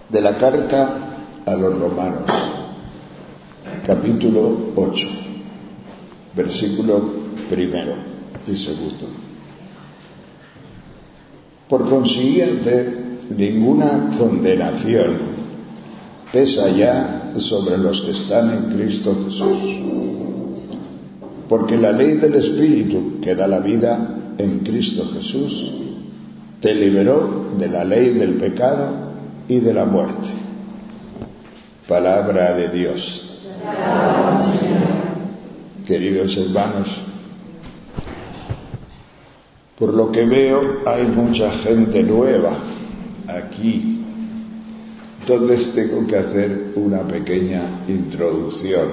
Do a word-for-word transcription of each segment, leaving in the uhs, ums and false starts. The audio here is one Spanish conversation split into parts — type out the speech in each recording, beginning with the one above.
De la carta a los Romanos, capítulo ocho, versículo primero y segundo. Por consiguiente, ninguna condenación pesa ya sobre los que están en Cristo Jesús, porque la ley del Espíritu que da la vida en Cristo Jesús te liberó de la ley del pecado y de la muerte. Palabra de Dios. Queridos hermanos, por lo que veo hay mucha gente nueva aquí, entonces tengo que hacer una pequeña introducción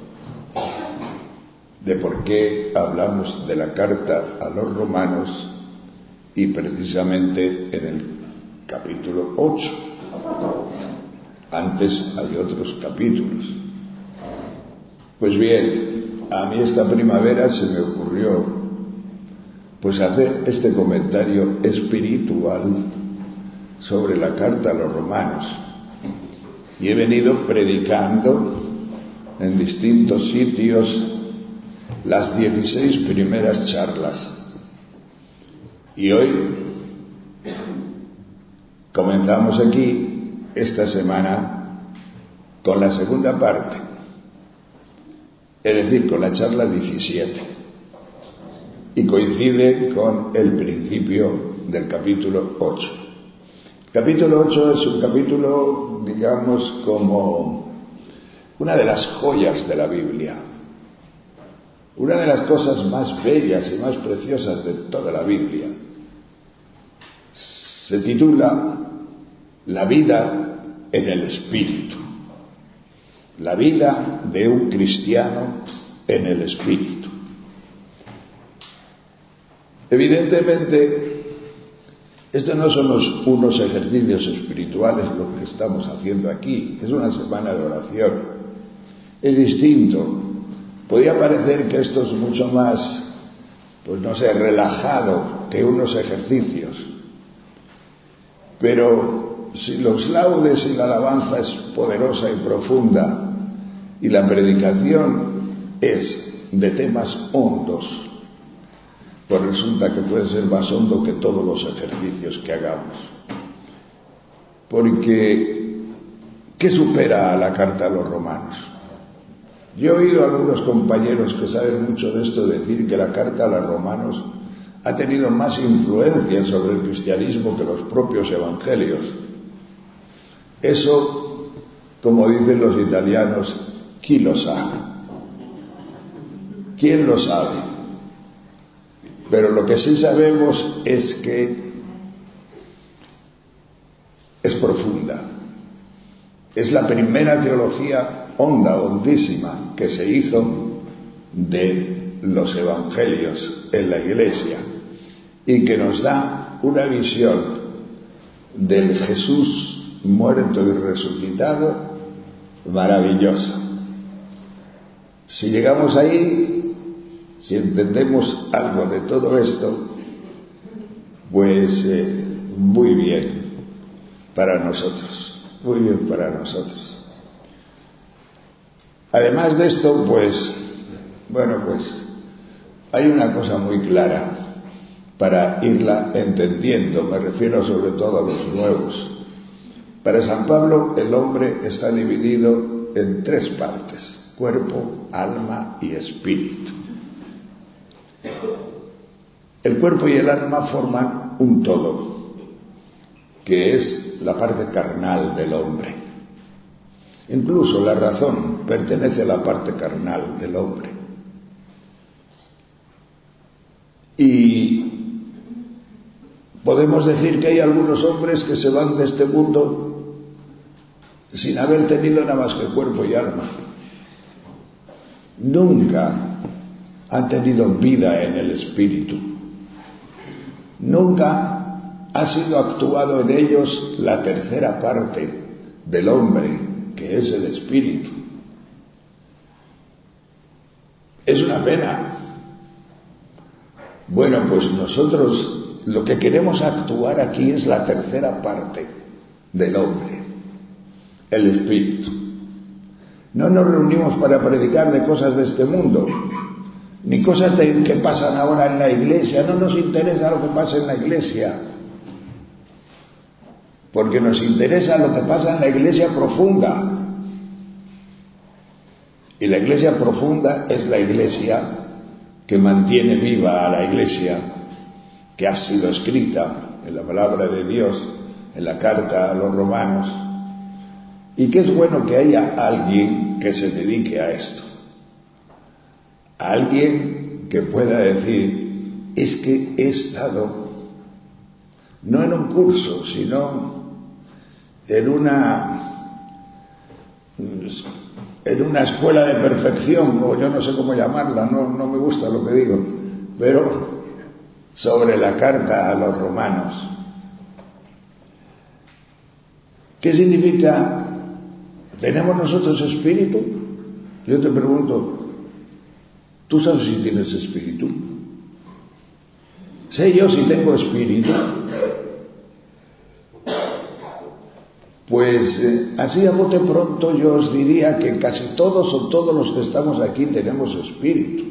de por qué hablamos de la carta a los romanos y precisamente en el capítulo ocho. Antes hay otros capítulos. Pues bien, a mí esta primavera se me ocurrió pues hacer este comentario espiritual sobre la carta a los romanos, y he venido predicando en distintos sitios las dieciséis primeras charlas, y hoy comenzamos aquí esta semana con la segunda parte, es decir, con la charla diecisiete, y coincide con el principio del capítulo ocho. El capítulo ocho es un capítulo, digamos, como una de las joyas de la Biblia, una de las cosas más bellas y más preciosas de toda la Biblia. Se titula La vida en el Espíritu, la vida de un cristiano en el Espíritu. Evidentemente, estos no son los, unos ejercicios espirituales lo que estamos haciendo aquí, es una semana de oración, es distinto. Podría parecer que esto es mucho más, pues no sé, relajado que unos ejercicios, pero si los laudes y la alabanza es poderosa y profunda y la predicación es de temas hondos, pues resulta que puede ser más hondo que todos los ejercicios que hagamos. Porque, ¿qué supera a la carta a los romanos? Yo he oído a algunos compañeros que saben mucho de esto decir que la carta a los romanos ha tenido más influencia sobre el cristianismo que los propios evangelios. Eso, como dicen los italianos, ¿quién lo sabe? ¿Quién lo sabe? Pero lo que sí sabemos es que es profunda. Es la primera teología honda, hondísima, que se hizo de los evangelios en la Iglesia y que nos da una visión del Jesús muerto y resucitado maravillosa. Si llegamos ahí, si entendemos algo de todo esto, pues eh, muy bien para nosotros, muy bien para nosotros. Además de esto, pues, bueno, pues hay una cosa muy clara para irla entendiendo, me refiero sobre todo a los nuevos. Para San Pablo el hombre está dividido en tres partes: cuerpo, alma y espíritu. El cuerpo y el alma forman un todo, que es la parte carnal del hombre. Incluso la razón pertenece a la parte carnal del hombre. Y podemos decir que hay algunos hombres que se van de este mundo sin haber tenido nada más que cuerpo y alma. Nunca han tenido vida en el espíritu. Nunca ha sido actuado en ellos la tercera parte del hombre, que es el espíritu. Es una pena. Bueno, pues nosotros lo que queremos actuar aquí es la tercera parte del hombre, el Espíritu. No nos reunimos para predicar de cosas de este mundo, ni cosas de, que pasan ahora en la iglesia. No nos interesa lo que pasa en la iglesia, porque nos interesa lo que pasa en la iglesia profunda. Y la iglesia profunda es la iglesia que mantiene viva a la iglesia, que ha sido escrita en la palabra de Dios, en la carta a los romanos, y que es bueno que haya alguien que se dedique a esto, alguien que pueda decir, es que he estado no en un curso, sino en una en una escuela de perfección, o yo no sé cómo llamarla, no, no me gusta lo que digo, pero sobre la carta a los romanos. ¿Qué significa? ¿Tenemos nosotros espíritu? Yo te pregunto, ¿tú sabes si tienes espíritu? ¿Sé yo si tengo espíritu? Pues eh, así a bote pronto yo os diría que casi todos o todos los que estamos aquí tenemos espíritu.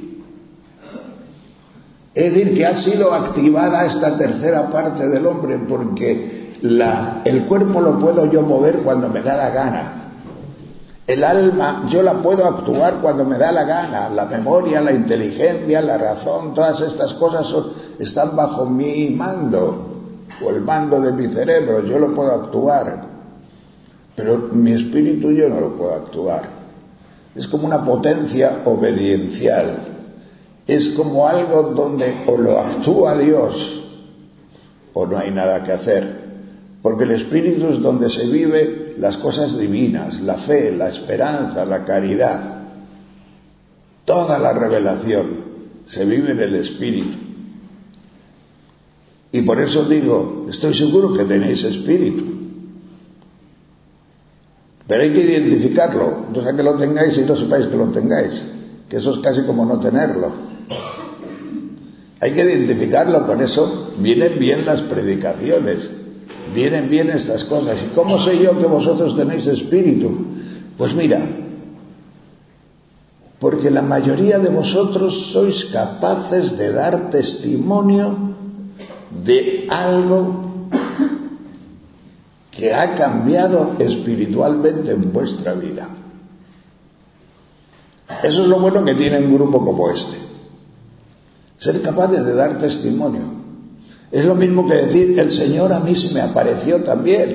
Es decir, que ha sido activada esta tercera parte del hombre, porque la, el cuerpo lo puedo yo mover cuando me da la gana. El alma yo la puedo actuar cuando me da la gana. La memoria, la inteligencia, la razón, todas estas cosas son, están bajo mi mando, o el mando de mi cerebro, yo lo puedo actuar. Pero mi espíritu yo no lo puedo actuar. Es como una potencia obediencial. Es como algo donde o lo actúa Dios o no hay nada que hacer. Porque el espíritu es donde se vive las cosas divinas, la fe, la esperanza, la caridad. Toda la revelación se vive en el espíritu. Y por eso digo, estoy seguro que tenéis espíritu. Pero hay que identificarlo, no sea que lo tengáis y no sepáis que lo tengáis, que eso es casi como no tenerlo. Hay que identificarlo, por eso vienen bien las predicaciones, vienen bien estas cosas. ¿Y cómo sé yo que vosotros tenéis espíritu? Pues mira, porque la mayoría de vosotros sois capaces de dar testimonio de algo que ha cambiado espiritualmente en vuestra vida. Eso es lo bueno que tiene un grupo como este. Ser capaces de dar testimonio. Es lo mismo que decir, el Señor a mí se me apareció también.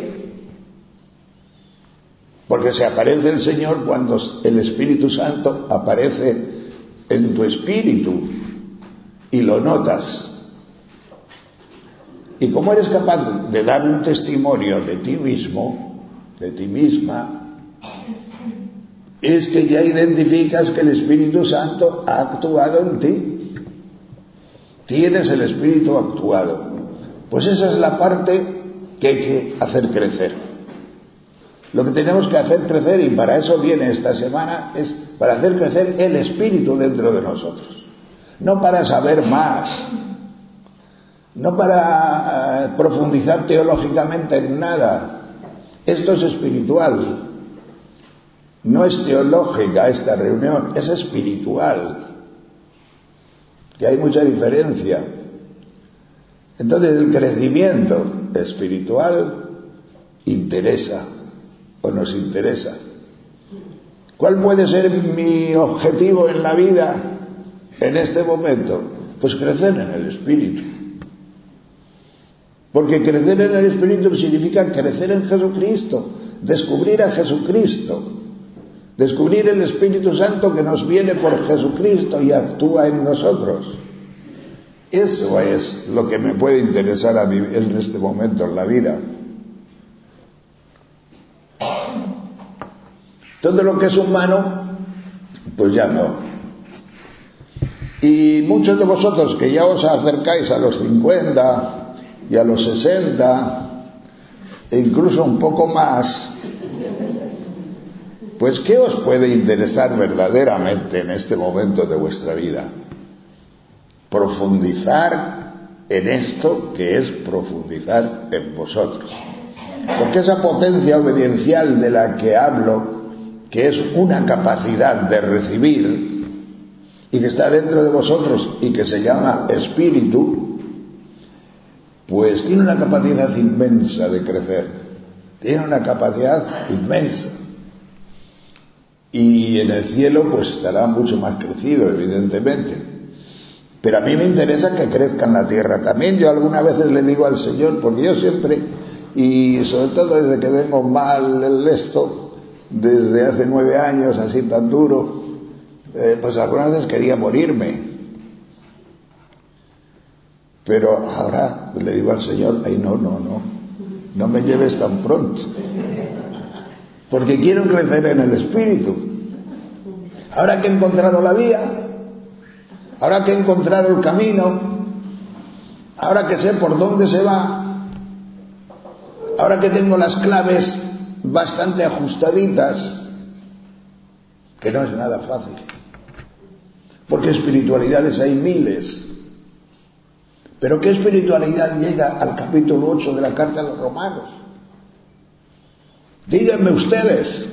Porque se aparece el Señor cuando el Espíritu Santo aparece en tu espíritu y lo notas. Y como eres capaz de dar un testimonio de ti mismo, de ti misma, es que ya identificas que el Espíritu Santo ha actuado en ti. Tienes el Espíritu actuado. Pues esa es la parte que hay que hacer crecer. Lo que tenemos que hacer crecer, y para eso viene esta semana, es para hacer crecer el Espíritu dentro de nosotros. No para saber más, no para uh, profundizar teológicamente en nada. Esto es espiritual. No es teológica esta reunión, es espiritual. Que hay mucha diferencia. Entonces el crecimiento espiritual interesa o nos interesa. ¿Cuál puede ser mi objetivo en la vida en este momento? Pues crecer en el espíritu. Porque crecer en el espíritu significa crecer en Jesucristo, descubrir a Jesucristo, descubrir el Espíritu Santo que nos viene por Jesucristo y actúa en nosotros. Eso es lo que me puede interesar a mí en este momento en la vida. Todo lo que es humano, pues ya no. Y muchos de vosotros que ya os acercáis a los cincuenta y a los sesenta, e incluso un poco más, pues ¿qué os puede interesar verdaderamente en este momento de vuestra vida? Profundizar en esto que es profundizar en vosotros. Porque esa potencia obediencial de la que hablo, que es una capacidad de recibir y que está dentro de vosotros y que se llama espíritu, pues tiene una capacidad inmensa de crecer, tiene una capacidad inmensa. Y en el cielo pues estará mucho más crecido, evidentemente. Pero a mí me interesa que crezca en la tierra también. Yo algunas veces le digo al Señor, porque yo siempre, y sobre todo desde que vengo mal el esto, desde hace nueve años así tan duro, eh, pues algunas veces quería morirme. Pero ahora le digo al Señor, ay no, no, no, no me lleves tan pronto. Porque quiero crecer en el espíritu. Ahora que he encontrado la vía, ahora que he encontrado el camino, ahora que sé por dónde se va, ahora que tengo las claves bastante ajustaditas, que no es nada fácil, porque espiritualidades hay miles. Pero ¿qué espiritualidad llega al capítulo ocho de la carta a los Romanos? Díganme ustedes,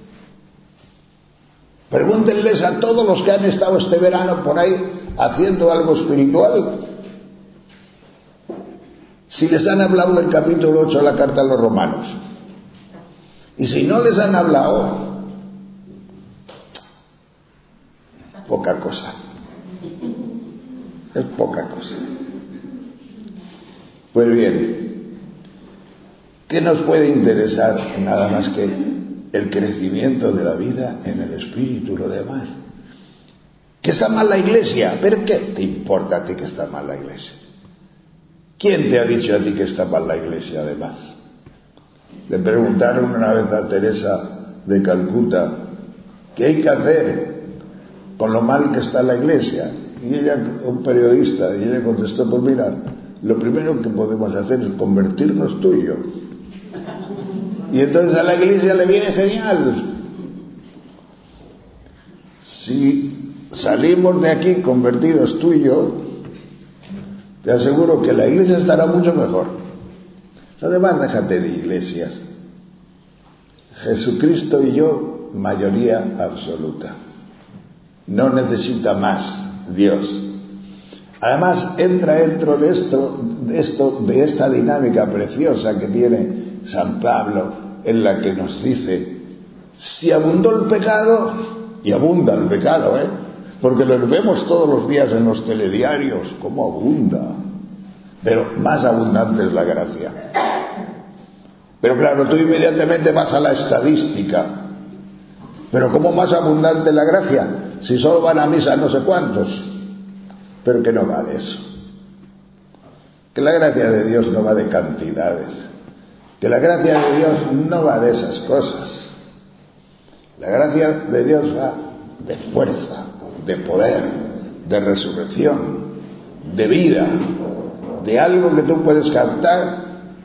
pregúntenles a todos los que han estado este verano por ahí haciendo algo espiritual, si les han hablado del capítulo ocho de la carta a los Romanos. Y si no les han hablado, poca cosa, es poca cosa. Pues bien, ¿qué nos puede interesar? Nada más que el crecimiento de la vida en el espíritu, lo demás. ¿Que está mal la iglesia? ¿Pero qué te importa a ti que está mal la iglesia? ¿Quién te ha dicho a ti que está mal la iglesia además? Le preguntaron una vez a Teresa de Calcuta, ¿qué hay que hacer con lo mal que está la iglesia? Y ella, un periodista, y ella contestó, pues mira, lo primero que podemos hacer es convertirnos tú y yo. Y entonces a la iglesia le viene genial. Si salimos de aquí convertidos tú y yo, te aseguro que la iglesia estará mucho mejor. Además, déjate de iglesias. Jesucristo y yo, mayoría absoluta. No necesita más Dios. Además, entra dentro de esto, de esto, de esta dinámica preciosa que tiene San Pablo, en la que nos dice, si abundó el pecado, y abunda el pecado, ¿eh? Porque lo vemos todos los días en los telediarios, cómo abunda, pero más abundante es la gracia. Pero claro, tú inmediatamente vas a la estadística, pero ¿cómo más abundante es la gracia? Si solo van a misa no sé cuántos. Pero que no va de eso, que la gracia de Dios no va de cantidades, que la gracia de Dios no va de esas cosas. La gracia de Dios va de fuerza, de poder, de resurrección, de vida, de algo que tú puedes captar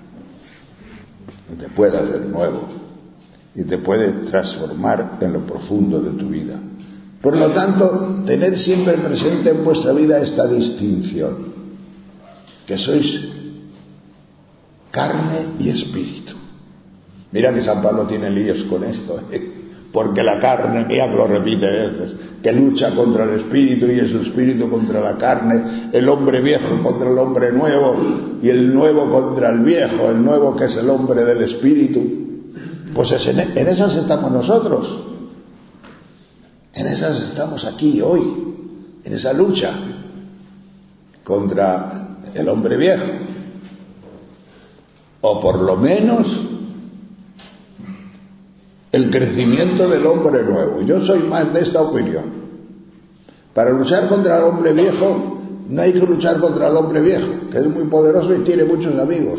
y te puede hacer nuevo y te puede transformar en lo profundo de tu vida. Por lo tanto, tened siempre presente en vuestra vida esta distinción, que sois carne y espíritu. Mira que San Pablo tiene líos con esto, ¿eh? Porque la carne, ya lo repite veces, que lucha contra el espíritu y es el espíritu contra la carne, el hombre viejo contra el hombre nuevo y el nuevo contra el viejo, el nuevo que es el hombre del espíritu. Pues es en, en esas estamos nosotros. En esas estamos aquí hoy, en esa lucha contra el hombre viejo, o por lo menos el crecimiento del hombre nuevo. Yo soy más de esta opinión. Para luchar contra el hombre viejo no hay que luchar contra el hombre viejo, que es muy poderoso y tiene muchos amigos.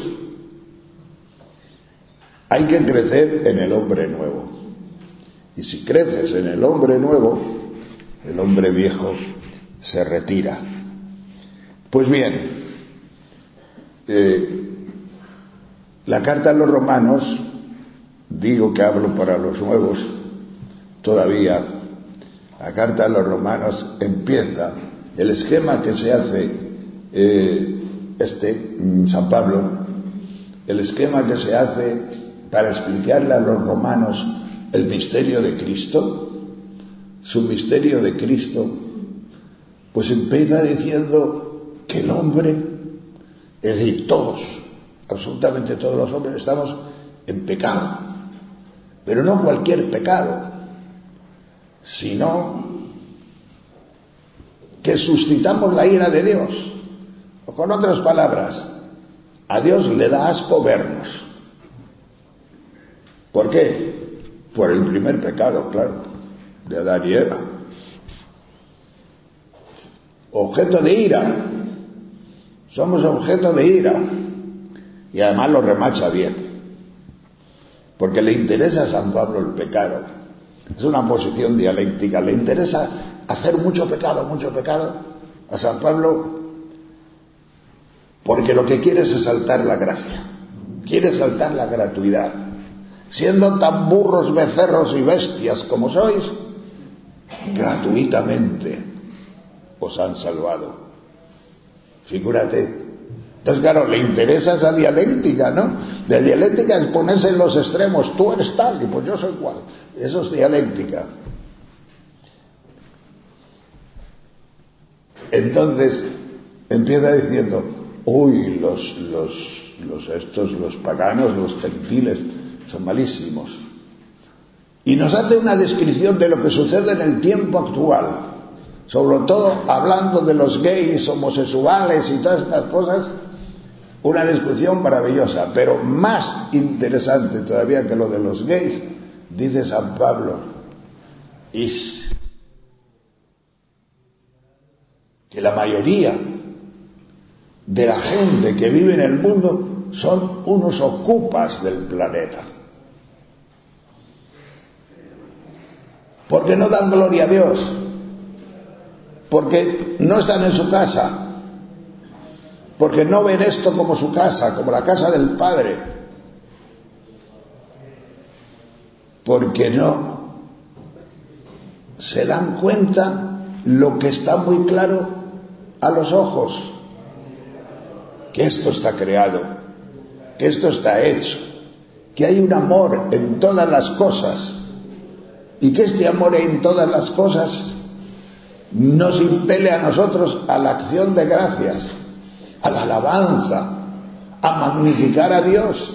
Hay que crecer en el hombre nuevo. Y si creces en el hombre nuevo, el hombre viejo se retira. Pues bien, eh, la carta a los Romanos, digo que hablo para los nuevos todavía, la carta a los Romanos empieza el esquema que se hace eh, este San Pablo, el esquema que se hace para explicarle a los romanos el misterio de Cristo, su misterio de Cristo, pues empieza diciendo que el hombre, es decir, todos, absolutamente todos los hombres estamos en pecado, pero no cualquier pecado, sino que suscitamos la ira de Dios. O con otras palabras, a Dios le da asco vernos. ¿Por qué? Por el primer pecado, claro, de Adán y Eva. Objeto de ira. Somos objeto de ira. Y además lo remacha bien. Porque le interesa a San Pablo el pecado. Es una posición dialéctica. Le interesa hacer mucho pecado, mucho pecado a San Pablo, porque lo que quiere es exaltar la gracia. Quiere exaltar la gratuidad. Siendo tan burros, becerros y bestias como sois, gratuitamente os han salvado. Figúrate. Entonces, claro, le interesa esa dialéctica, ¿no? De dialéctica es ponerse en los extremos. Tú eres tal y pues yo soy cual. Eso es dialéctica. Entonces empieza diciendo, uy, los, los, los estos, los paganos, los gentiles, son malísimos. Y nos hace una descripción de lo que sucede en el tiempo actual, sobre todo hablando de los gays, homosexuales y todas estas cosas, una descripción maravillosa, pero más interesante todavía que lo de los gays, dice San Pablo, es que la mayoría de la gente que vive en el mundo son unos ocupas del planeta. Porque no dan gloria a Dios, porque no están en su casa, porque no ven esto como su casa, como la casa del Padre, porque no se dan cuenta lo que está muy claro a los ojos, que esto está creado, que esto está hecho, que hay un amor en todas las cosas, y que este amor en todas las cosas nos impele a nosotros a la acción de gracias, a la alabanza, a magnificar a Dios.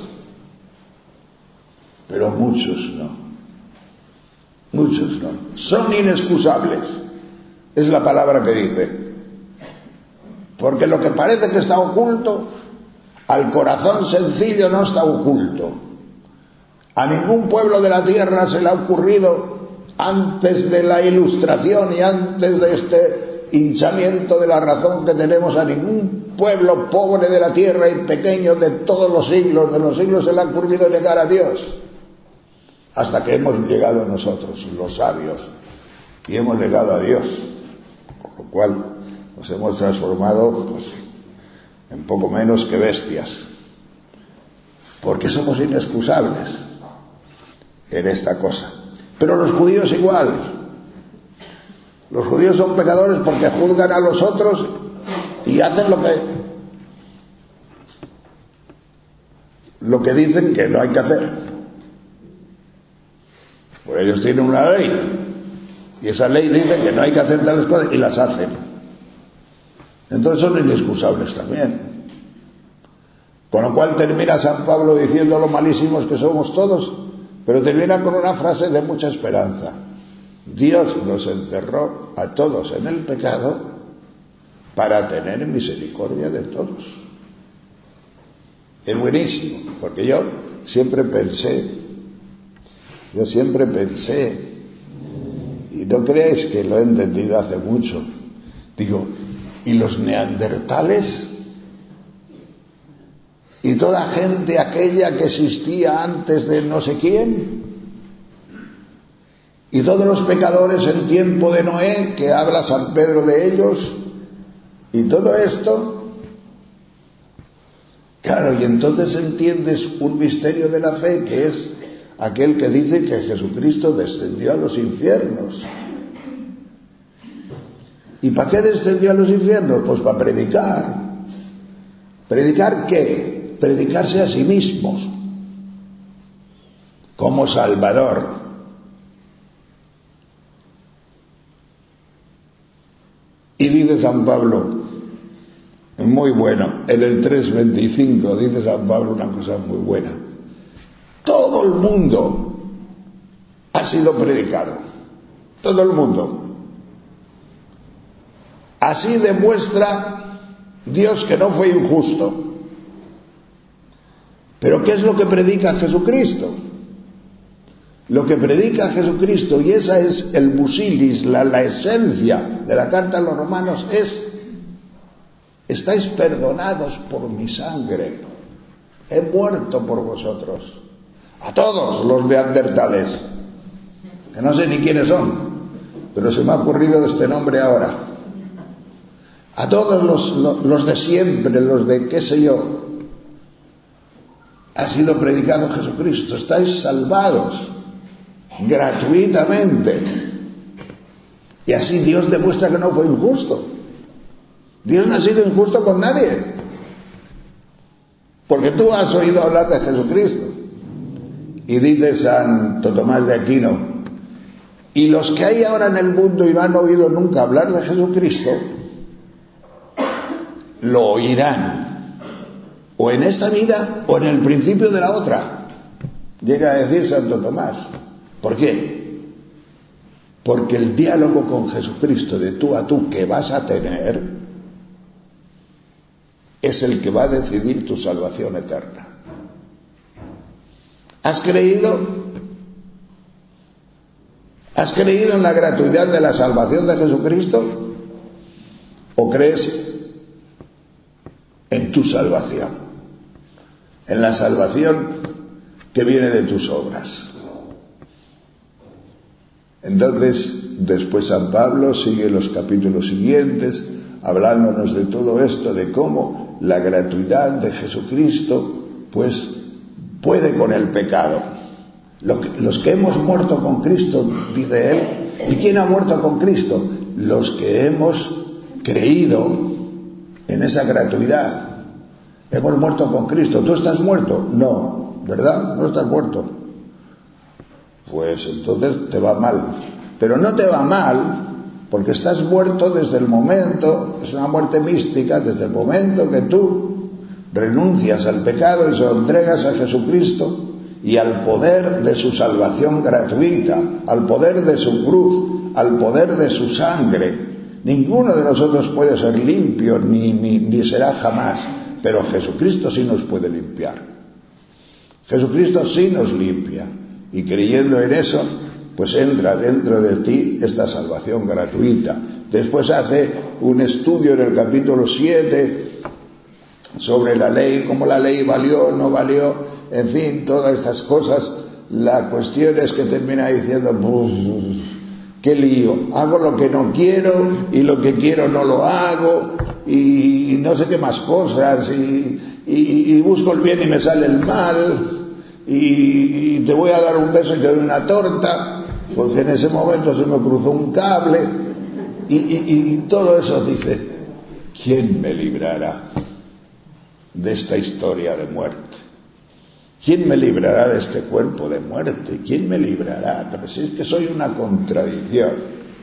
Pero muchos no, muchos no, son inexcusables, es la palabra que dice, porque lo que parece que está oculto, al corazón sencillo no está oculto. A ningún pueblo de la tierra se le ha ocurrido, antes de la ilustración y antes de este hinchamiento de la razón que tenemos, a ningún pueblo pobre de la tierra y pequeño de todos los siglos, de los siglos, se le ha ocurrido negar a Dios. Hasta que hemos llegado nosotros, los sabios, y hemos llegado a Dios, por lo cual nos hemos transformado pues, en poco menos que bestias, porque somos inexcusables en esta cosa. Pero los judíos igual. Los judíos son pecadores porque juzgan a los otros y hacen lo que lo que dicen que no hay que hacer. Pues ellos tienen una ley y esa ley dice que no hay que hacer tales cosas y las hacen. Entonces son inexcusables también. Con lo cual termina San Pablo diciendo lo malísimos que somos todos, pero termina con una frase de mucha esperanza. Dios nos encerró a todos en el pecado para tener misericordia de todos. Es buenísimo, porque yo siempre pensé, yo siempre pensé, y no creáis que lo he entendido hace mucho, digo, ¿y los neandertales? ¿Y toda gente aquella que existía antes de no sé quién? ¿Y todos los pecadores en tiempo de Noé, que habla San Pedro de ellos? ¿Y todo esto? Claro, y entonces entiendes un misterio de la fe, que es aquel que dice que Jesucristo descendió a los infiernos. ¿Y para qué descendió a los infiernos? Pues para predicar. ¿Predicar qué? predicarse a sí mismos como Salvador. Y dice San Pablo, muy bueno, en el tres veinticinco dice San Pablo una cosa muy buena. Todo el mundo ha sido predicado, todo el mundo. Así demuestra Dios que no fue injusto. Pero ¿qué es lo que predica Jesucristo? Lo que predica Jesucristo, y esa es el busilis, la, la esencia de la carta a los romanos, es: estáis perdonados por mi sangre, he muerto por vosotros. A todos los neandertales, que no sé ni quiénes son, pero se me ha ocurrido este nombre ahora. A todos los, los, los de siempre, los de qué sé yo, ha sido predicado Jesucristo, estáis salvados gratuitamente. Y así Dios demuestra que no fue injusto. Dios no ha sido injusto con nadie, porque tú has oído hablar de Jesucristo. Y dice Santo Tomás de Aquino, y los que hay ahora en el mundo y no han oído nunca hablar de Jesucristo, lo oirán, o en esta vida o en el principio de la otra, llega a decir Santo Tomás. ¿Por qué? Porque el diálogo con Jesucristo de tú a tú que vas a tener es el que va a decidir tu salvación eterna. ¿Has creído? ¿Has creído en la gratuidad de la salvación de Jesucristo? ¿O crees en tu salvación? En la salvación que viene de tus obras. Entonces, después San Pablo sigue los capítulos siguientes hablándonos de todo esto, de cómo la gratuidad de Jesucristo pues puede con el pecado. Los que hemos muerto con Cristo, dice él, ¿y quién ha muerto con Cristo? Los que hemos creído en esa gratuidad. Hemos muerto con Cristo. ¿Tú estás muerto? No, ¿verdad? No estás muerto. Pues entonces te va mal. Pero no te va mal porque estás muerto desde el momento, es una muerte mística, desde el momento que tú renuncias al pecado y se lo entregas a Jesucristo y al poder de su salvación gratuita, al poder de su cruz, al poder de su sangre. Ninguno de nosotros puede ser limpio ni, ni, ni será jamás, pero Jesucristo sí nos puede limpiar. Jesucristo sí nos limpia, y creyendo en eso pues entra dentro de ti esta salvación gratuita. Después hace un estudio en el capítulo siete sobre la ley, cómo la ley valió o no valió, en fin, todas estas cosas. La cuestión es que termina diciendo, pues, qué lío, hago lo que no quiero y lo que quiero no lo hago y no sé qué más cosas y, y, y busco el bien y me sale el mal y, y te voy a dar un beso y te doy una torta porque en ese momento se me cruzó un cable y, y, y todo eso. Dice, ¿quién me librará de esta historia de muerte? ¿Quién me librará de este cuerpo de muerte? ¿Quién me librará? Pero si es que soy una contradicción.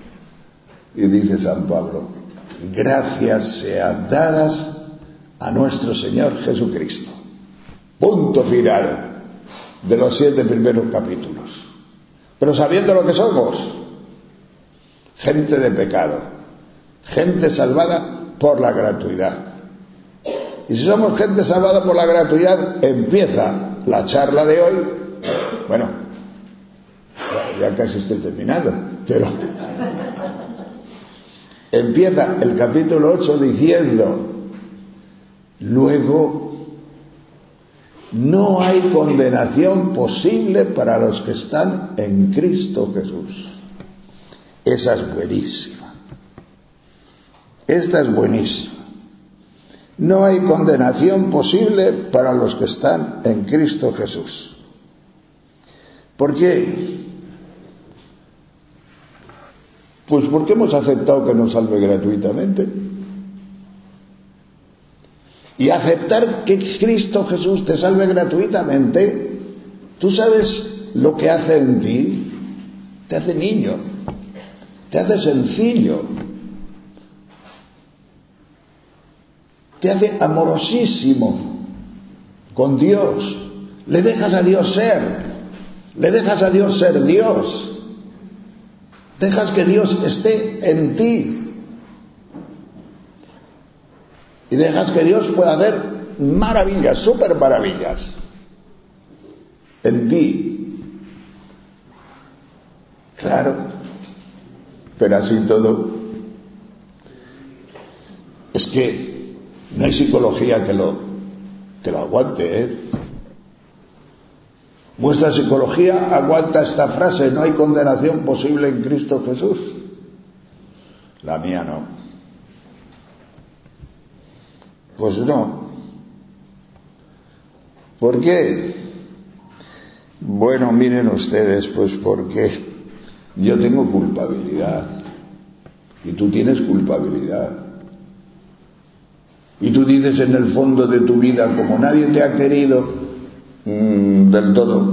Y dice San Pablo, gracias sean dadas a nuestro Señor Jesucristo. Punto final de los siete primeros capítulos. Pero sabiendo lo que somos, gente de pecado, gente salvada por la gratuidad. Y si somos gente salvada por la gratuidad, empieza la charla de hoy. Bueno, ya, ya casi estoy terminando, pero empieza el capítulo ocho diciendo, luego no hay condenación posible para los que están en Cristo Jesús. Esa es buenísima. Esta es buenísima. No hay condenación posible para los que están en Cristo Jesús. ¿Por qué? Pues porque hemos aceptado que nos salve gratuitamente. y aceptar que Cristo Jesús te salve gratuitamente, ¿tú sabes lo que hace en ti? Te hace niño, te hace sencillo, te hace amorosísimo con Dios. Le dejas a Dios ser, le dejas a Dios ser Dios, dejas que Dios esté en ti y dejas que Dios pueda hacer maravillas, súper maravillas en ti. Claro, pero así todo, es que no hay psicología que lo, que lo aguante, ¿eh? Vuestra psicología aguanta esta frase: no hay condenación posible en Cristo Jesús. La mía no. Pues no. ¿Por qué? Bueno, miren ustedes, pues porque yo tengo culpabilidad y tú tienes culpabilidad. Y tú dices en el fondo de tu vida, como nadie te ha querido mmm, del todo,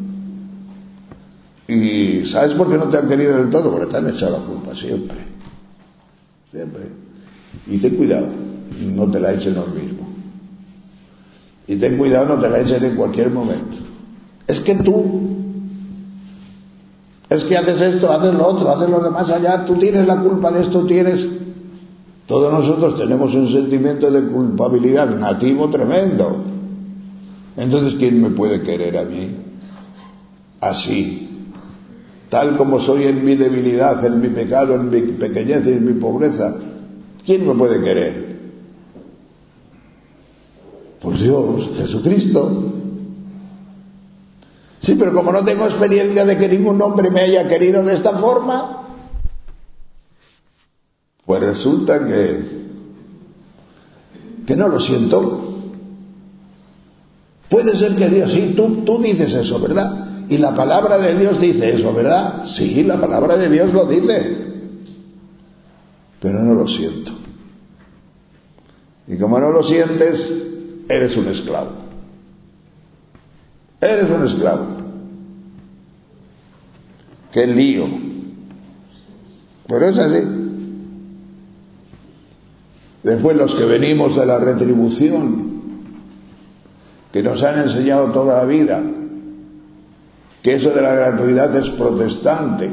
y ¿sabes por qué no te han querido del todo? Porque te han echado la culpa siempre, siempre. Y ten cuidado, no te la echen hoy mismo. Y ten cuidado, no te la echen en cualquier momento. Es que tú, es que haces esto, haces lo otro, haces lo demás allá, tú tienes la culpa de esto, tienes... Todos nosotros tenemos un sentimiento de culpabilidad nativo tremendo. Entonces, ¿quién me puede querer a mí? Así, tal como soy en mi debilidad, en mi pecado, en mi pequeñez y en mi pobreza. ¿Quién me puede querer? Pues Dios, Jesucristo. Sí, pero como no tengo experiencia de que ningún hombre me haya querido de esta forma, pues resulta que, que no lo siento. Puede ser que Dios, sí, tú, tú dices eso, ¿verdad? Y la palabra de Dios dice eso, ¿verdad? Sí, la palabra de Dios lo dice. Pero no lo siento. Y como no lo sientes, eres un esclavo. Eres un esclavo. ¡Qué lío! Pero es así. Después los que venimos de la retribución, que nos han enseñado toda la vida que eso de la gratuidad es protestante,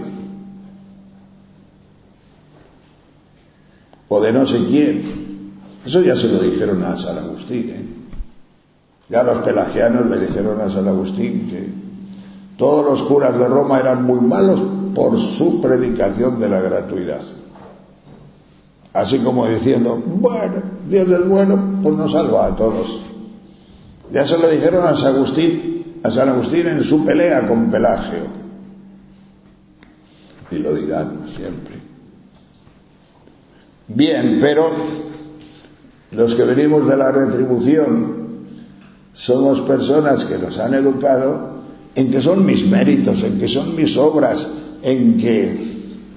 o de no sé quién, eso ya se lo dijeron a San Agustín, ¿eh? Ya los pelagianos le dijeron a San Agustín que todos los curas de Roma eran muy malos por su predicación de la gratuidad. Así como diciendo, bueno, Dios es bueno, pues nos salva a todos. Ya se lo dijeron a San Agustín, a San Agustín en su pelea con Pelagio. Y lo dirán siempre. Bien, pero los que venimos de la retribución somos personas que nos han educado en que son mis méritos, en que son mis obras, en que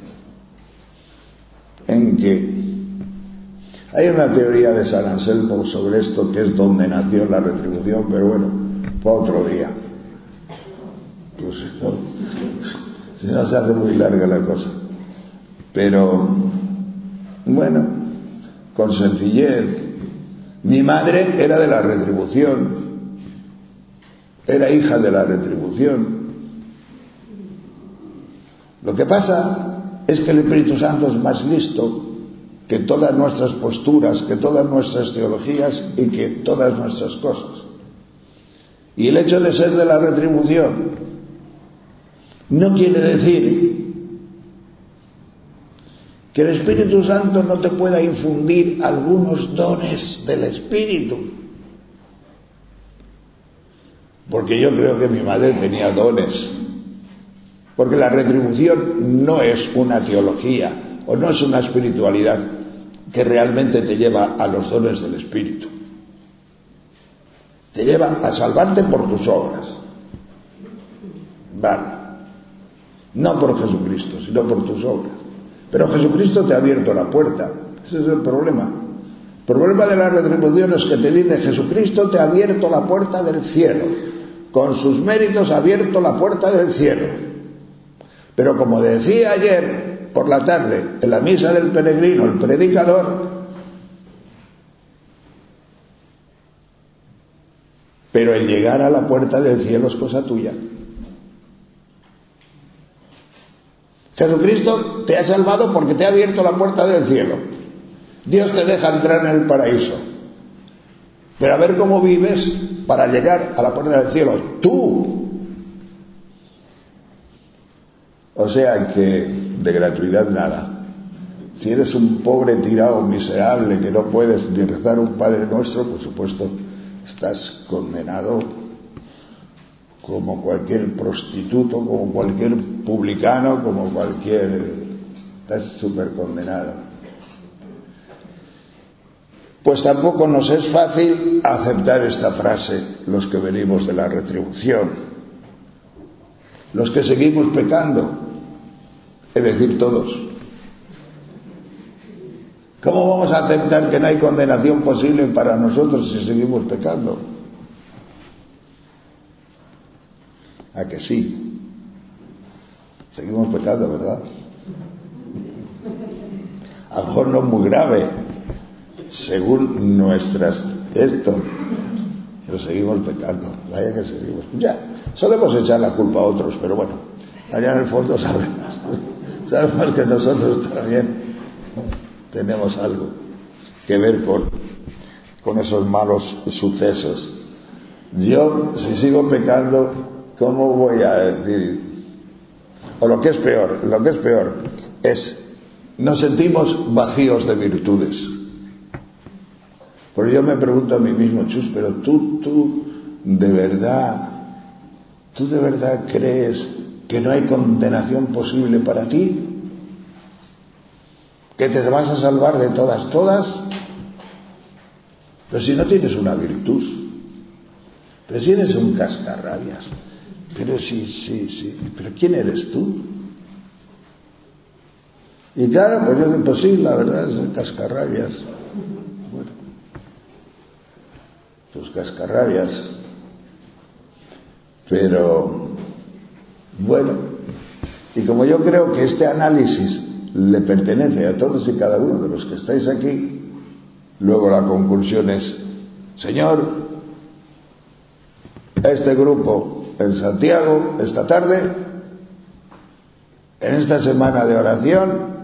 en que hay una teoría de San Anselmo sobre esto, que es donde nació la retribución, pero bueno, para otro día. Pues no, si no se hace muy larga la cosa. Pero bueno, con sencillez. Mi madre era de la retribución, era hija de la retribución. Lo que pasa es que el Espíritu Santo es más listo que todas nuestras posturas, que todas nuestras teologías y que todas nuestras cosas. Y el hecho de ser de la retribución no quiere decir que el Espíritu Santo no te pueda infundir algunos dones del Espíritu. Porque yo creo que mi madre tenía dones. Porque la retribución no es una teología o no es una espiritualidad que realmente te lleva a los dones del Espíritu. Te lleva a salvarte por tus obras. Vale. No por Jesucristo, sino por tus obras. Pero Jesucristo te ha abierto la puerta. Ese es el problema. El problema de la retribución es que te dice: Jesucristo te ha abierto la puerta del cielo, con sus méritos ha abierto la puerta del cielo. Pero como decía ayer por la tarde en la misa del peregrino el predicador, pero el llegar a la puerta del cielo es cosa tuya. Jesucristo te ha salvado porque te ha abierto la puerta del cielo. Dios te deja entrar en el paraíso. Pero a ver cómo vives para llegar a la puerta del cielo. Tú. O sea que de gratuidad nada. Si eres un pobre tirado miserable que no puedes ni rezar un Padre Nuestro, por supuesto, estás condenado como cualquier prostituto, como cualquier publicano, como cualquier... Estás súper condenado. Pues tampoco nos es fácil aceptar esta frase, los que venimos de la retribución, los que seguimos pecando, es decir, todos. ¿Cómo vamos a aceptar que no hay condenación posible para nosotros si seguimos pecando? ¿A que sí? Seguimos pecando, ¿verdad? A lo mejor no muy grave, según nuestras... esto, pero seguimos pecando. Vaya que seguimos. Ya, solemos echar la culpa a otros, pero bueno, allá en el fondo sabemos, sabemos que nosotros también tenemos algo que ver con, con esos malos sucesos. Yo, si sigo pecando, ¿cómo voy a decir? O lo que es peor, lo que es peor es, nos sentimos vacíos de virtudes. Porque yo me pregunto a mí mismo: Chus, pero tú, tú, de verdad, ¿tú de verdad crees que no hay condenación posible para ti? ¿Que te vas a salvar de todas, todas? Pero si no tienes una virtud, pero si eres un cascarrabias, pero sí, sí, sí, pero ¿quién eres tú? Y claro, pues yo pues sí, la verdad es cascarrabias. Bueno, pues cascarrabias. Pero, bueno, y como yo creo que este análisis le pertenece a todos y cada uno de los que estáis aquí, luego la conclusión es: Señor, este grupo en Santiago, esta tarde, en esta semana de oración,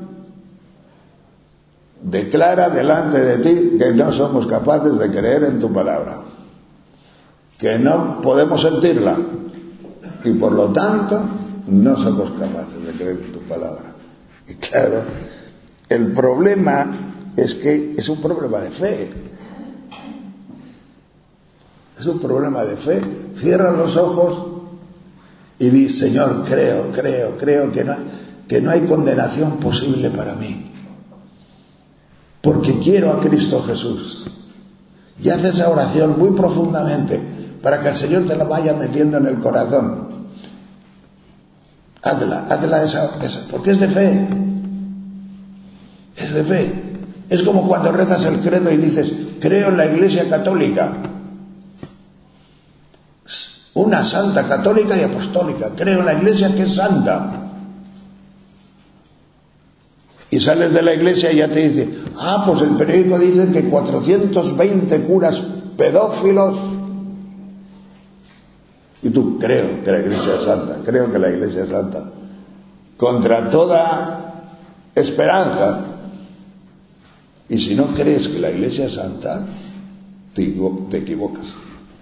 declara delante de ti que no somos capaces de creer en tu palabra, que no podemos sentirla y por lo tanto no somos capaces de creer en tu palabra. Y claro, el problema es que es un problema de fe. Es un problema de fe. Cierra los ojos y di: Señor, creo, creo, creo que no, que no hay condenación posible para mí, porque quiero a Cristo Jesús. Y haz esa oración muy profundamente para que el Señor te la vaya metiendo en el corazón. Hazla, hazla esa, esa, porque es de fe. Es de fe. Es como cuando rezas el credo y dices: creo en la Iglesia Católica, una santa, católica y apostólica. Creo en la Iglesia que es santa. Y sales de la iglesia y ya te dice: ah, pues el periódico dice que cuatrocientos veinte curas pedófilos. Y tú: creo que la iglesia es santa, creo que la iglesia es santa. Contra toda esperanza. Y si no crees que la iglesia es santa, te, te equivocas.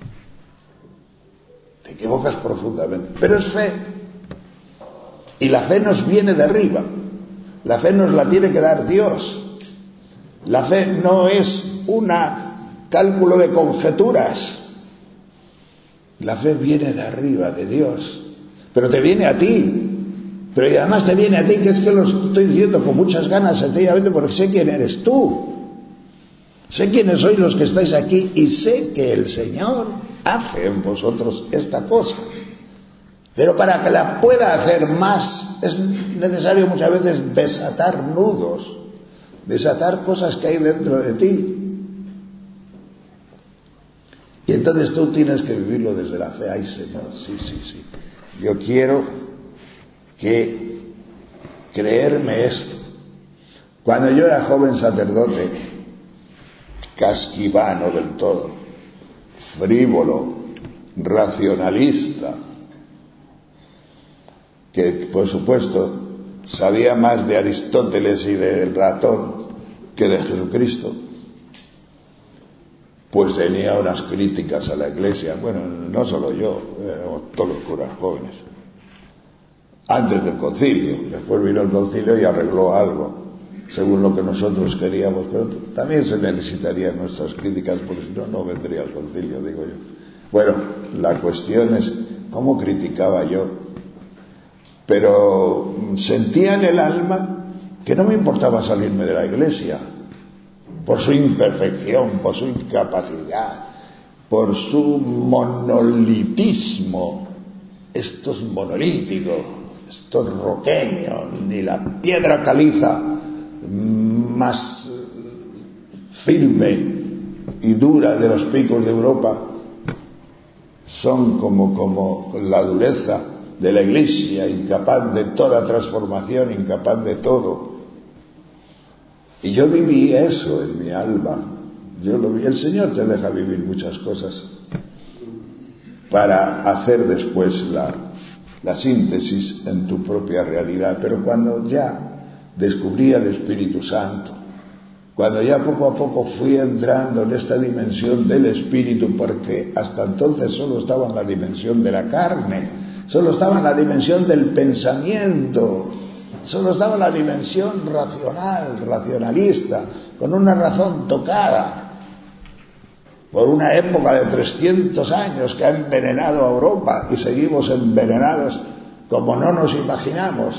Te equivocas profundamente. Pero es fe. Y la fe nos viene de arriba. La fe nos la tiene que dar Dios. La fe no es un cálculo de conjeturas. La fe viene de arriba, de Dios. Pero te viene a ti. Pero además te viene a ti, que es que lo estoy diciendo con muchas ganas, sencillamente porque sé quién eres tú. Sé quiénes sois los que estáis aquí y sé que el Señor hace en vosotros esta cosa. Pero para que la pueda hacer más es necesario muchas veces desatar nudos, desatar cosas que hay dentro de ti. Y entonces tú tienes que vivirlo desde la fe. Ay, Señor, sí, sí, sí. Yo quiero que creerme esto. Cuando yo era joven sacerdote, casquivano del todo, frívolo, racionalista, que por supuesto sabía más de Aristóteles y del ratón que de Jesucristo, pues tenía unas críticas a la Iglesia. Bueno, no solo yo, todos los curas jóvenes, antes del concilio. Después vino el concilio y arregló algo según lo que nosotros queríamos, pero también se necesitarían nuestras críticas, porque si no, no vendría el concilio, digo yo. Bueno, la cuestión es cómo criticaba yo, pero sentía en el alma que no me importaba salirme de la Iglesia, por su imperfección, por su incapacidad, por su monolitismo. Esto es monolítico, esto es roqueño, ni la piedra caliza más firme y dura de los picos de Europa son como, como la dureza de la Iglesia, incapaz de toda transformación, incapaz de todo. Y yo viví eso en mi alma. Yo lo vi. El Señor te deja vivir muchas cosas para hacer después la, la síntesis en tu propia realidad. Pero cuando ya descubrí al Espíritu Santo, cuando ya poco a poco fui entrando en esta dimensión del Espíritu, porque hasta entonces solo estaba en la dimensión de la carne, solo estaba en la dimensión del pensamiento, solo estaba en la dimensión racional, racionalista, con una razón tocada por una época de trescientos años que ha envenenado a Europa, y seguimos envenenados como no nos imaginamos.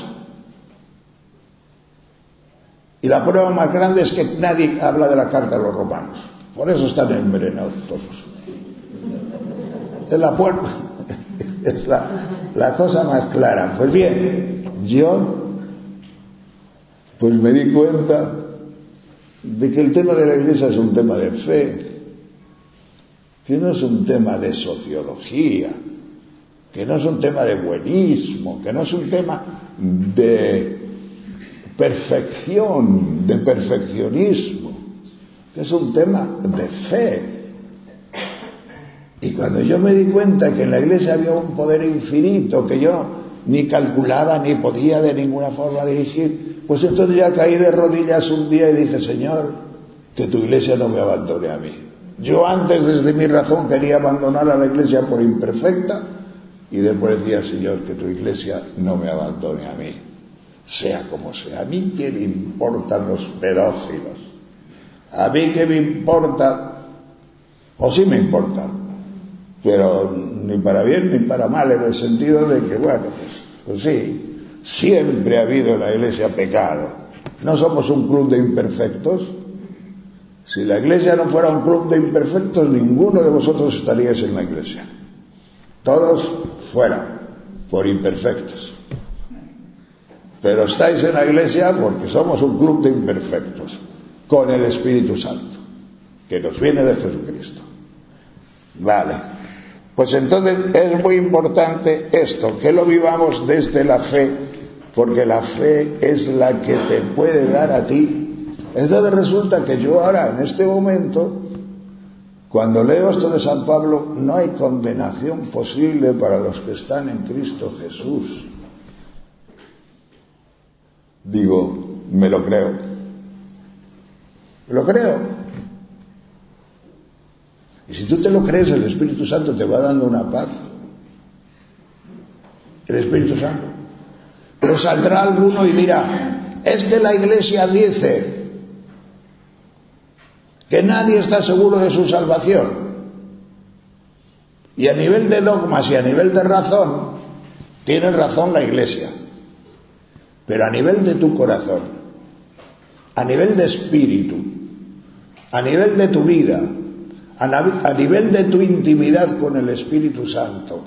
Y la prueba más grande es que nadie habla de la carta a los romanos. Por eso están envenenados todos. Es la puerta, es la, la cosa más clara. Pues bien, yo pues me di cuenta de que el tema de la Iglesia es un tema de fe, que no es un tema de sociología, que no es un tema de buenismo, que no es un tema de perfección, de perfeccionismo, que es un tema de fe. Y cuando yo me di cuenta que en la Iglesia había un poder infinito que yo ni calculaba ni podía de ninguna forma dirigir, pues entonces ya caí de rodillas un día y dije: Señor, que tu Iglesia no me abandone a mí. Yo antes, desde mi razón, quería abandonar a la Iglesia por imperfecta, y después decía: Señor, que tu Iglesia no me abandone a mí, sea como sea. A mí qué me importan los pedófilos, a mí qué me importa, o sí me importa, pero ni para bien ni para mal, en el sentido de que, bueno, pues, pues sí, siempre ha habido en la Iglesia pecado. No somos un club de imperfectos. Si la Iglesia no fuera un club de imperfectos, ninguno de vosotros estaríais en la Iglesia. Todos fuera, por imperfectos. Pero estáis en la Iglesia porque somos un club de imperfectos, con el Espíritu Santo, que nos viene de Jesucristo. Vale. Pues entonces es muy importante esto, que lo vivamos desde la fe, porque la fe es la que te puede dar a ti. Entonces resulta que yo ahora, en este momento, cuando leo esto de San Pablo, no hay condenación posible para los que están en Cristo Jesús. Digo, me lo creo. Me lo creo. Y si tú te lo crees, el Espíritu Santo te va dando una paz. El Espíritu Santo. Pero saldrá alguno y dirá: es que la Iglesia dice que nadie está seguro de su salvación. Y a nivel de dogmas y a nivel de razón, tiene razón la Iglesia. Pero a nivel de tu corazón, a nivel de espíritu, a nivel de tu vida, a, na- a nivel de tu intimidad con el Espíritu Santo,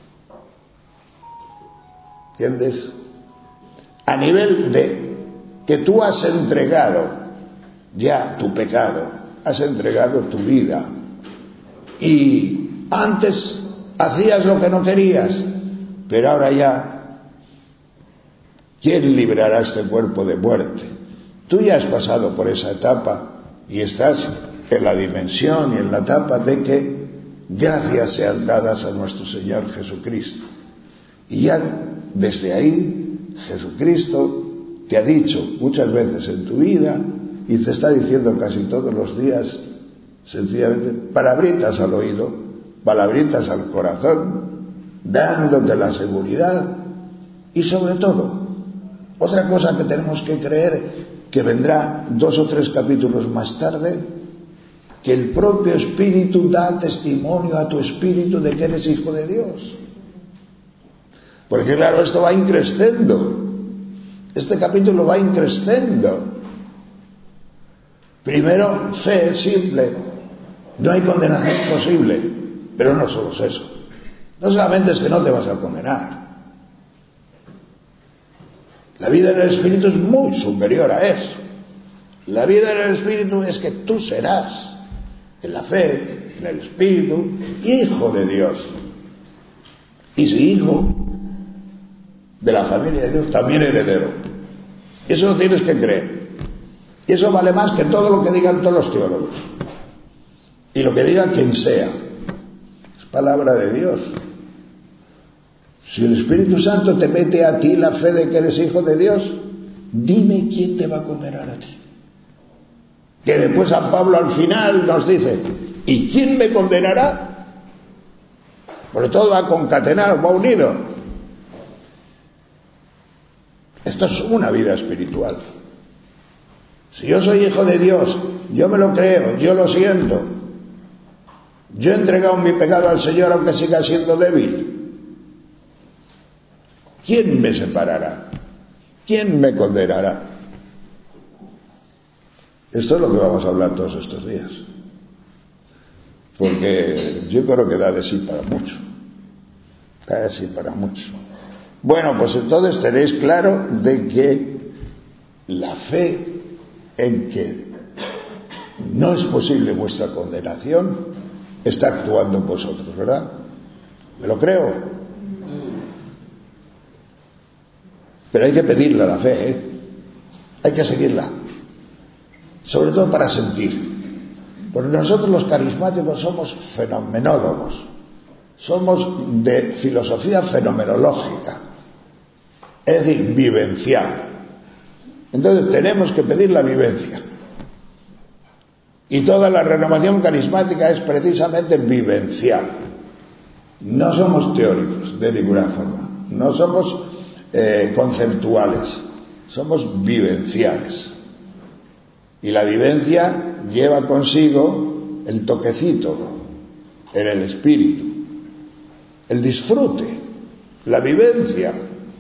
¿entiendes? A nivel de que tú has entregado ya tu pecado, has entregado tu vida Y antes hacías lo que no querías, pero ahora ya, ¿quién librará este cuerpo de muerte? Tú ya has pasado por esa etapa y estás en la dimensión y en la etapa de que gracias sean dadas a nuestro Señor Jesucristo. Y ya desde ahí Jesucristo te ha dicho muchas veces en tu vida y te está diciendo casi todos los días, sencillamente, palabritas al oído, palabritas al corazón, dándote la seguridad y sobre todo, otra cosa que tenemos que creer, que vendrá dos o tres capítulos más tarde, que el propio Espíritu da testimonio a tu espíritu de que eres hijo de Dios. Porque claro, esto va increciendo. Este capítulo va increciendo. Primero, fe simple. No hay condenación posible. Pero no solo es eso. No solamente es que no te vas a condenar. La vida en el Espíritu es muy superior a eso. La vida en el Espíritu es que tú serás, en la fe, en el Espíritu, hijo de Dios. Y si hijo de la familia de Dios, también heredero. Eso lo tienes que creer. Y eso vale más que todo lo que digan todos los teólogos. Y lo que diga quien sea. Es palabra de Dios. Si el Espíritu Santo te mete a ti la fe de que eres hijo de Dios, dime quién te va a condenar a ti. Que después San Pablo al final nos dice, ¿y quién me condenará? Porque todo va concatenado, va unido. Esto es una vida espiritual. Si yo soy hijo de Dios, yo me lo creo, yo lo siento. Yo he entregado mi pecado al Señor aunque siga siendo débil. ¿Quién me separará? ¿Quién me condenará? Esto es lo que vamos a hablar todos estos días. Porque yo creo que da de sí para mucho. Da de sí para mucho. Bueno, pues entonces tenéis claro de que la fe en que no es posible vuestra condenación está actuando en vosotros, ¿verdad? Me lo creo. Pero hay que pedirle a la fe, ¿eh? Hay que seguirla. Sobre todo para sentir. Porque nosotros los carismáticos somos fenomenólogos. Somos de filosofía fenomenológica. Es decir, vivencial. Entonces tenemos que pedir la vivencia. Y toda la renovación carismática es precisamente vivencial. No somos teóricos de ninguna forma. No somos eh, conceptuales. Somos vivenciales. Y la vivencia lleva consigo el toquecito en el espíritu. El disfrute. La vivencia.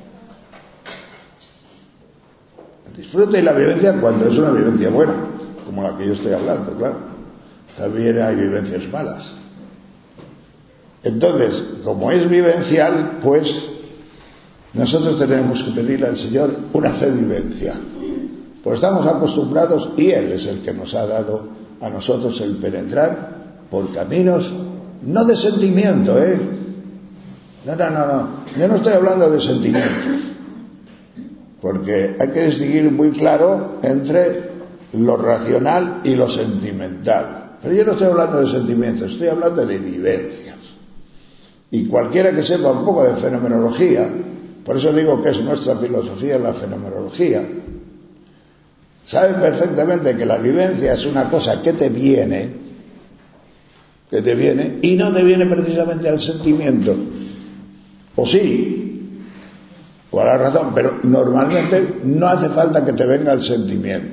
El disfrute y la vivencia cuando es una vivencia buena, como la que yo estoy hablando, claro. También hay vivencias malas. Entonces, como es vivencial, pues nosotros tenemos que pedirle al Señor una fe vivencial. Pues estamos acostumbrados, y Él es el que nos ha dado a nosotros el penetrar por caminos, no de sentimiento, ¿eh? No, no, no, no. Yo no estoy hablando de sentimientos. Porque hay que distinguir muy claro entre lo racional y lo sentimental. Pero yo no estoy hablando de sentimientos, estoy hablando de vivencias. Y cualquiera que sepa un poco de fenomenología, por eso digo que es nuestra filosofía la fenomenología, sabe perfectamente que la vivencia es una cosa que te viene, que te viene, y no te viene precisamente al sentimiento. O sí, o a la razón, pero normalmente no hace falta que te venga el sentimiento.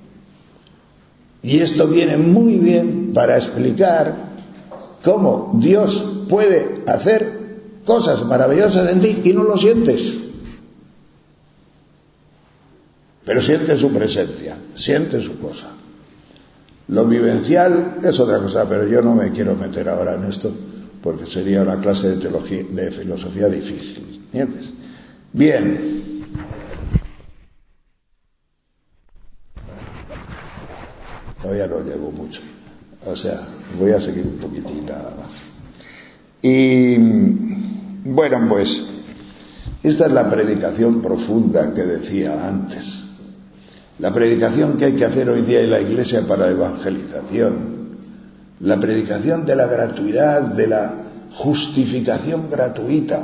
Y esto viene muy bien para explicar cómo Dios puede hacer cosas maravillosas en ti y no lo sientes. Pero sientes su presencia, sientes su cosa. Lo vivencial es otra cosa, pero yo no me quiero meter ahora en esto porque sería una clase de teología, de filosofía difícil. ¿Entiendes? Bien. Todavía no llevo mucho. O sea, voy a seguir un poquitín nada más. Y bueno, pues esta es la predicación profunda que decía antes. La predicación que hay que hacer hoy día en la Iglesia para la evangelización. La predicación de la gratuidad, de la justificación gratuita.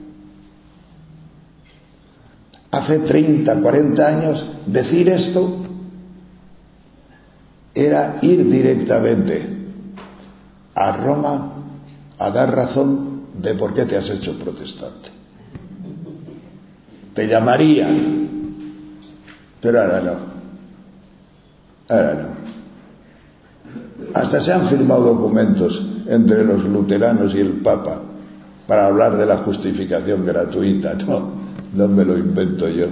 Hace treinta, cuarenta años decir esto era ir directamente a Roma a dar razón de por qué te has hecho protestante. Te llamarían, pero ahora no. Ahora no. Hasta se han firmado documentos entre los luteranos y el Papa para hablar de la justificación gratuita. No, no me lo invento yo.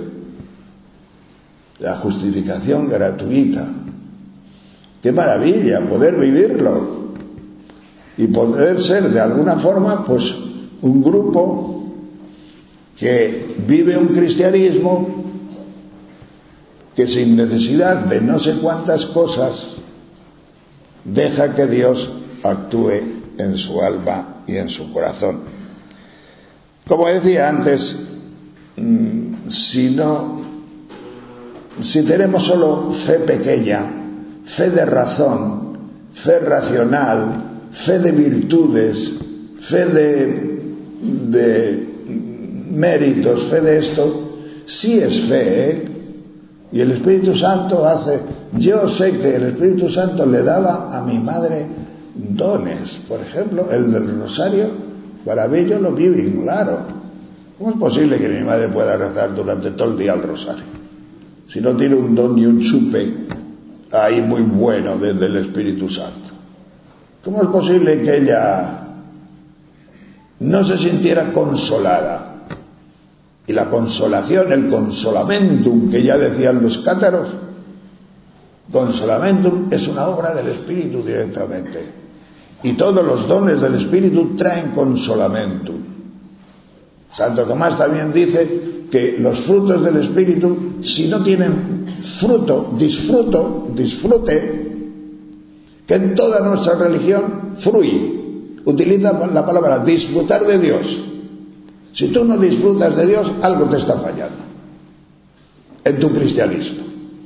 La justificación gratuita. ¡Qué maravilla poder vivirlo! Y poder ser de alguna forma, pues, un grupo que vive un cristianismo que sin necesidad de no sé cuántas cosas deja que Dios actúe en su alma y en su corazón. Como decía antes, si no, si tenemos solo fe pequeña, fe de razón, fe racional, fe de virtudes, fe de, de méritos, fe de esto, sí es fe, ¿eh? Y el Espíritu Santo hace... Yo sé que el Espíritu Santo le daba a mi madre dones. Por ejemplo, el del rosario, para mí yo lo vi bien claro. ¿Cómo es posible que mi madre pueda rezar durante todo el día el rosario? Si no tiene un don y un chupe ahí muy bueno desde el Espíritu Santo. ¿Cómo es posible que ella no se sintiera consolada? Y la consolación, el consolamentum, que ya decían los cátaros, consolamentum es una obra del Espíritu directamente. Y todos los dones del Espíritu traen consolamentum. Santo Tomás también dice que los frutos del Espíritu, si no tienen fruto, disfruto, disfrute, que en toda nuestra religión fluye. Utiliza la palabra disfrutar de Dios. Si tú no disfrutas de Dios, algo te está fallando en tu cristianismo.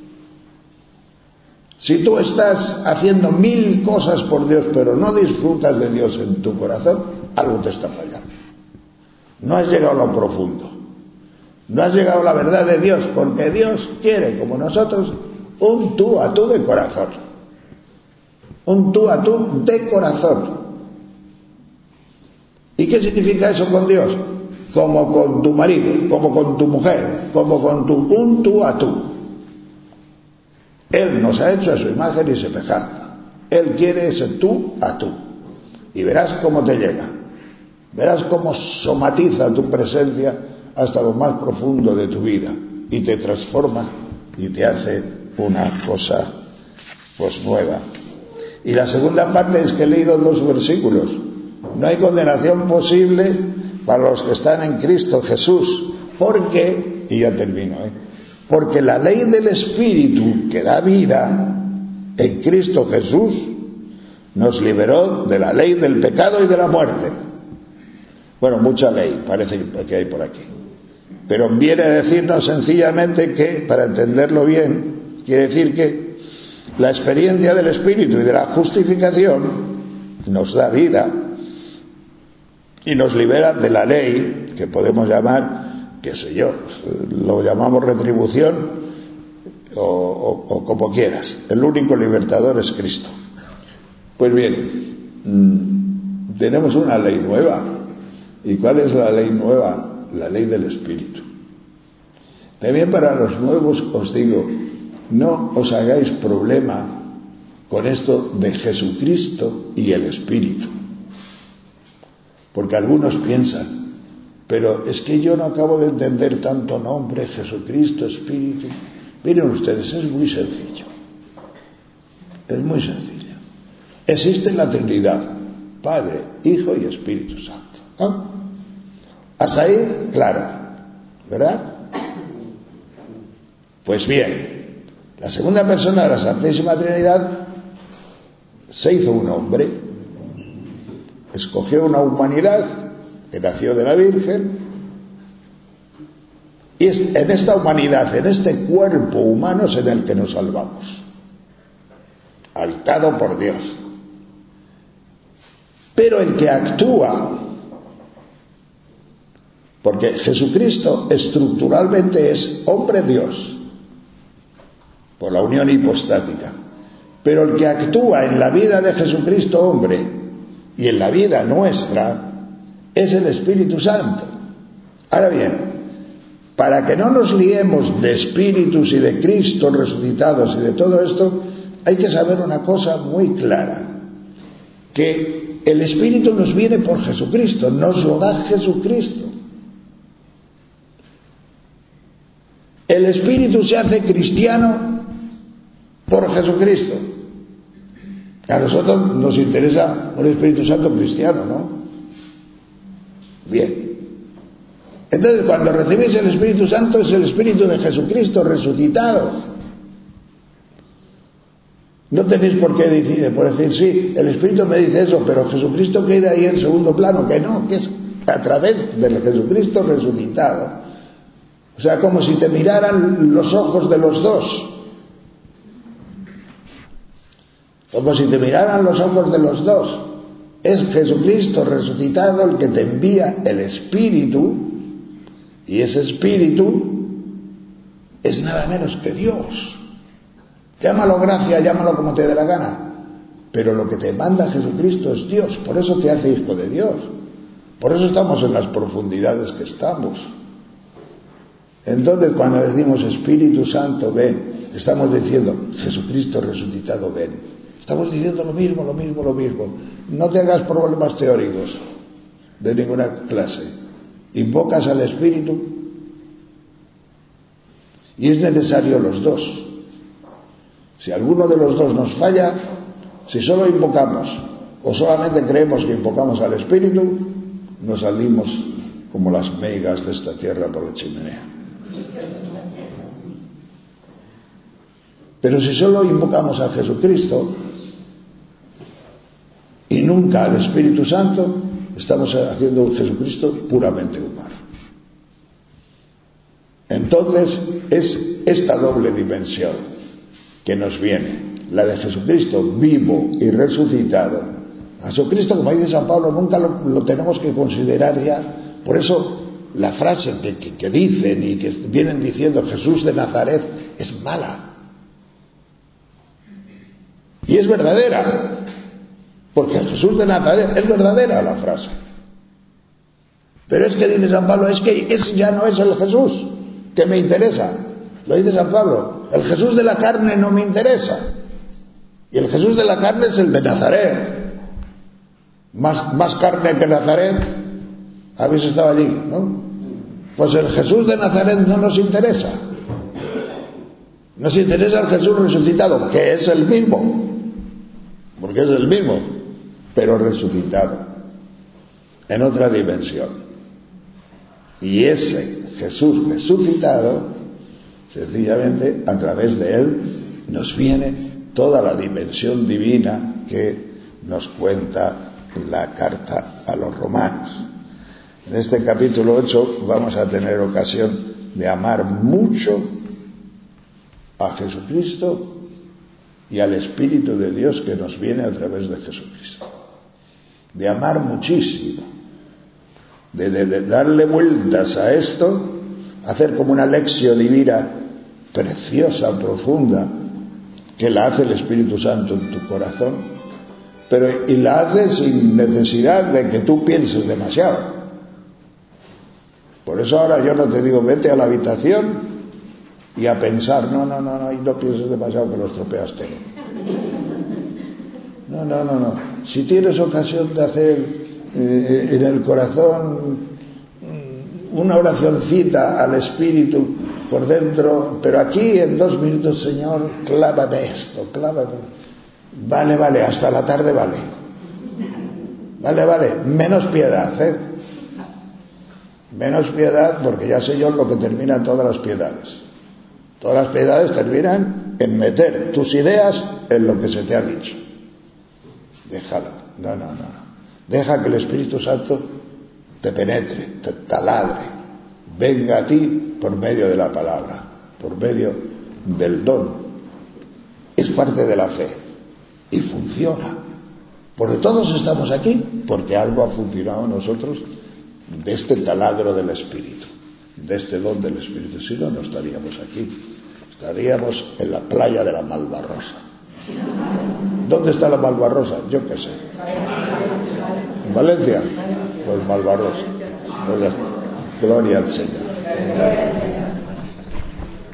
Si tú estás haciendo mil cosas por Dios, pero no disfrutas de Dios en tu corazón, algo te está fallando. No has llegado a lo profundo. No has llegado a la verdad de Dios, porque Dios quiere, como nosotros, un tú a tú de corazón. Un tú a tú de corazón. ¿Y qué significa eso con Dios? Como con tu marido, como con tu mujer, como con tu un tú a tú. Él nos ha hecho a su imagen y semejanza. Él quiere ese tú a tú. Y verás cómo te llega. Verás cómo somatiza tu presencia hasta lo más profundo de tu vida. Y te transforma y te hace una cosa pues nueva. Y la segunda parte es que he leído dos versículos. No hay condenación posible para los que están en Cristo Jesús, porque, y ya termino, ¿eh? porque la ley del Espíritu que da vida en Cristo Jesús nos liberó de la ley del pecado y de la muerte. Bueno, mucha ley parece que hay por aquí, pero viene a decirnos sencillamente que, para entenderlo bien, quiere decir que la experiencia del Espíritu y de la justificación nos da vida y nos libera de la ley, que podemos llamar, qué sé yo, lo llamamos retribución o, o, o como quieras. El único libertador es Cristo. Pues bien, mmm, tenemos una ley nueva. ¿Y cuál es la ley nueva? La ley del Espíritu. También para los nuevos os digo, no os hagáis problema con esto de Jesucristo y el Espíritu. Porque algunos piensan, pero es que yo no acabo de entender tanto nombre, Jesucristo, Espíritu. Miren ustedes, es muy sencillo. Es muy sencillo. Existe la Trinidad, Padre, Hijo y Espíritu Santo. ¿No? Hasta ahí, claro, ¿verdad? Pues bien, la segunda persona de la Santísima Trinidad se hizo un hombre, escogió una humanidad que nació de la Virgen, y es en esta humanidad, en este cuerpo humano es en el que nos salvamos, habitado por Dios. Pero el que actúa, porque Jesucristo estructuralmente es hombre Dios, por la unión hipostática, pero el que actúa en la vida de Jesucristo hombre y en la vida nuestra es el Espíritu Santo. Ahora bien, para que no nos liemos de espíritus y de Cristo resucitados y de todo esto, hay que saber una cosa muy clara, que el Espíritu nos viene por Jesucristo, nos lo da Jesucristo. El Espíritu se hace cristiano por Jesucristo. A nosotros nos interesa un Espíritu Santo cristiano, ¿no? Bien. Entonces, cuando recibís el Espíritu Santo, es el Espíritu de Jesucristo resucitado. No tenéis por qué decir, por decir, sí, el Espíritu me dice eso, pero Jesucristo queda ahí en segundo plano, que no, que es a través del Jesucristo resucitado. O sea, como si te miraran los ojos de los dos. Como si te miraran los ojos de los dos. Es Jesucristo resucitado el que te envía el Espíritu, y ese Espíritu es nada menos que Dios. Llámalo gracia, llámalo como te dé la gana, pero lo que te manda Jesucristo es Dios, por eso te hace hijo de Dios, por eso estamos en las profundidades que estamos. Entonces, cuando decimos Espíritu Santo, ven, estamos diciendo Jesucristo resucitado, ven. Estamos diciendo lo mismo, lo mismo, lo mismo. No te hagas problemas teóricos de ninguna clase. Invocas al Espíritu y es necesario los dos. Si alguno de los dos nos falla, si solo invocamos o solamente creemos que invocamos al Espíritu, nos salimos como las meigas de esta tierra por la chimenea. Pero si solo invocamos a Jesucristo y nunca al Espíritu Santo, estamos haciendo un Jesucristo puramente humano. Entonces es esta doble dimensión que nos viene, la de Jesucristo vivo y resucitado. A Jesucristo, como dice San Pablo, nunca lo, lo tenemos que considerar ya. Por eso la frase que, que, que dicen y que vienen diciendo Jesús de Nazaret es mala. Y es verdadera. Porque Jesús de Nazaret es verdadera la frase. Pero es que dice San Pablo, es que ese ya no es el Jesús que me interesa. Lo dice San Pablo, el Jesús de la carne no me interesa. Y el Jesús de la carne es el de Nazaret. Más, más carne que Nazaret, habéis estado allí, ¿no? Pues el Jesús de Nazaret no nos interesa. Nos interesa el Jesús resucitado, que es el mismo. Porque es el mismo, pero resucitado, en otra dimensión. Y ese Jesús resucitado, sencillamente, a través de él, nos viene toda la dimensión divina que nos cuenta la carta a los romanos. En este capítulo ocho vamos a tener ocasión de amar mucho a Jesucristo y al Espíritu de Dios que nos viene a través de Jesucristo. De amar muchísimo, de, de, de darle vueltas a esto, hacer como una lección divina preciosa, profunda, que la hace el Espíritu Santo en tu corazón, pero y la hace sin necesidad de que tú pienses demasiado. Por eso ahora yo no te digo vete a la habitación y a pensar, no, no, no, no, y no pienses demasiado que lo estropeas todo. No, no, no, no. Si tienes ocasión de hacer eh, en el corazón una oracioncita al Espíritu por dentro, pero aquí en dos minutos, Señor, clávame esto, clávame. Vale, vale, hasta la tarde vale. Vale, vale, menos piedad, ¿eh? Menos piedad, porque ya sé yo lo que terminan todas las piedades. Todas las piedades terminan en meter tus ideas en lo que se te ha dicho. déjalo, no, no, no, no. Deja que el Espíritu Santo te penetre, te taladre, venga a ti por medio de la palabra, por medio del don. Es parte de la fe y funciona. Porque todos estamos aquí porque algo ha funcionado en nosotros de este taladro del Espíritu, de este don del Espíritu. Si no, no estaríamos aquí. Estaríamos en la playa de la Malvarrosa. ¿Dónde está la Malvarrosa? Yo qué sé. ¿En Valencia? Pues Malvarrosa. Pues ya está. Gloria al Señor.